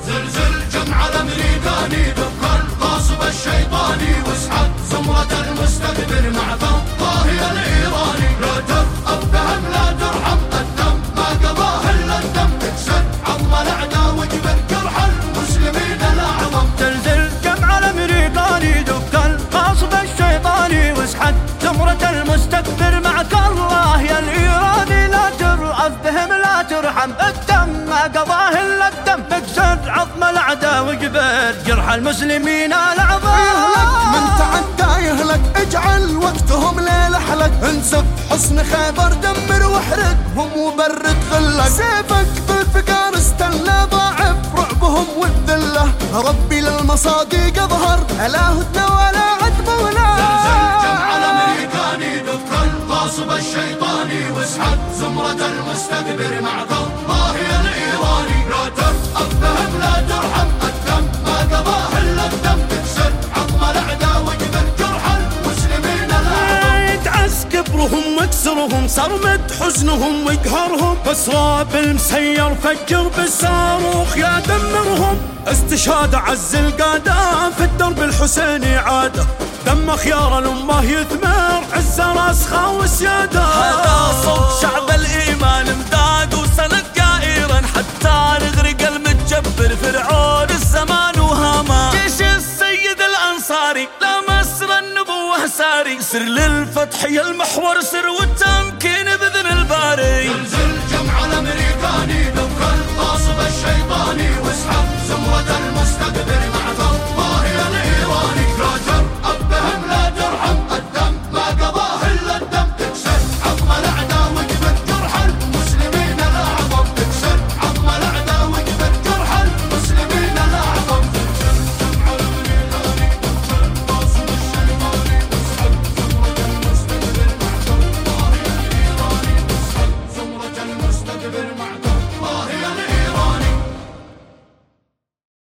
زلزل جمع الامريكاني دق الغاصب الشيطاني واسحب زمرة المستكبر مع الطاهية الايراني. لا ترأف بهم لا ترحم الدم ما قضاه الا الدم اكسر عظم الاعداء واجبر جرح المسلمين الاعظم. زلزل جمع الامريكاني دق الغاصب الشيطاني واسحب زمرة المستكبر معك الله يا الايراني. لا ترأف بهم لا ترحم الدم ما قضاه الا الدم اكسر عظم الاعداء واجبر جرح المسلمين الاعظم. يهلك من تعدى يهلك اجعل وقتهم ليل احلك انسف حصن خيبر دمر واحرقهم وبرد غلك. سيفك بالفقار استنى ضاعف رعبهم والذله ربي للمصادق اظهر لا هدنه ولا عتب ولا. زلزل جمع الامريكاني دق الغاصب الشيطاني واسحب زمرة المستكبر مع الطاهية الايراني. لا ترأف بهم لا ترحم الدم ما قضاه الا الدم اكسر عظم الاعداء واجبر جرح المسلمين الاعظم. يدعس كبرهم واكسرهم صرمت حزنهم وقهرهم بسراب المسير فجر بالصاروخ يا دمرهم. استشهاد عز القادة في الدرب الحسيني عادة دم خيار الأمة يثمر عز راسخة وسيادة. هذا صوت شعب الإيمان امداد وسند جائرا حتى نغرق المتجبر فرعون الزمان وهامان. جيش السيد الأنصاري لا مسر النبوة ساري سر للفتح يا المحور سر والتمكين بإذن الباري. زلزل جمع الامريكاني